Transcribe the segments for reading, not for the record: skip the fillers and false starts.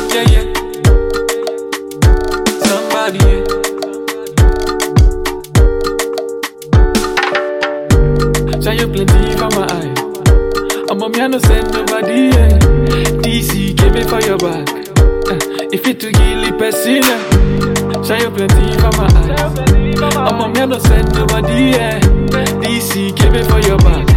Yeah, yeah. Somebody, yeah. Shine plenty for my eye. I'm a man, no send nobody, yeah. DC gave me for your back. If it to kill person, shine plenty for my eye. I'm a man, no send nobody, yeah. DC gave me for your back.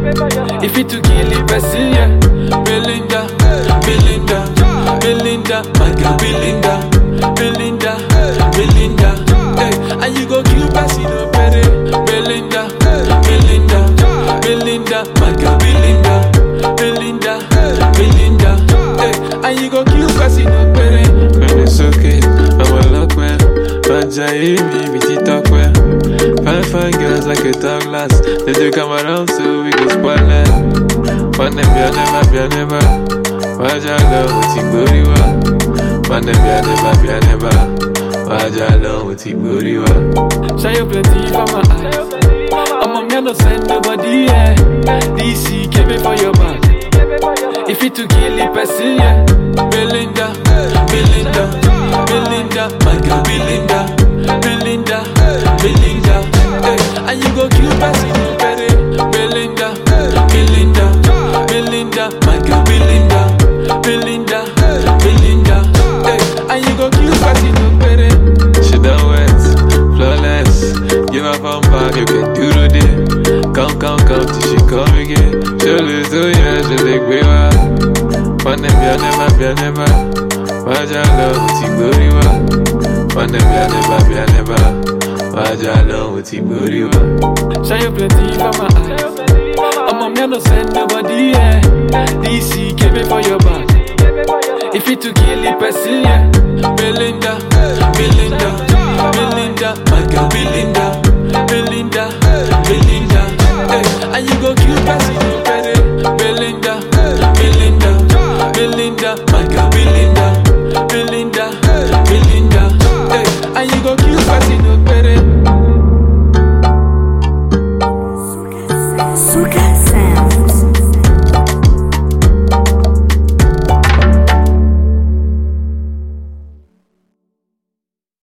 If it to kill person, yeah. Belinda, Belinda, Belinda, my girl Belinda, Belinda, Belinda. Hey, and you go kill person, no better. Belinda, Belinda, Belinda, my girl Belinda, Belinda, Belinda. Hey, and you go kill person, no better. When it's okay, I'm a lock man. Fanjai me, we talk well. Fine girls like a top glass. They do come around so we go spoil it. One them be never. Waja love with Timburiwa. One them be never. Waja love with Timburiwa. Shine plenty for my eyes. I'm a man, no send nobody, yeah. DC came me for your back. If it to kill the person, yeah. Belinda, Belinda, Belinda, my girl Belinda, Belinda, Belinda. Hey, and you go kill person, no better. Belinda, Belinda, Belinda, my girl Belinda, Belinda, Belinda. Hey, and you go kill person, no better. She done wet, flawless. Give her from back, you can do the day. Come till she come again. She'll lose to you, she'll take way back. One them be never. Waja love with Timburiwa. One them be never. Waja love with Timburiwa. Shine plenty for my eyes. I'm a man, no send nobody, yeah. DC came me for your back. If it to kill the person, yeah. Belinda, Belinda, Belinda, my girl Belinda, Belinda, Belinda. Hey, and you go kill person, no better. Belinda, Belinda, Belinda, my girl Belinda, Belinda, Belinda. Hey, and you go kill person, no better. Sugar.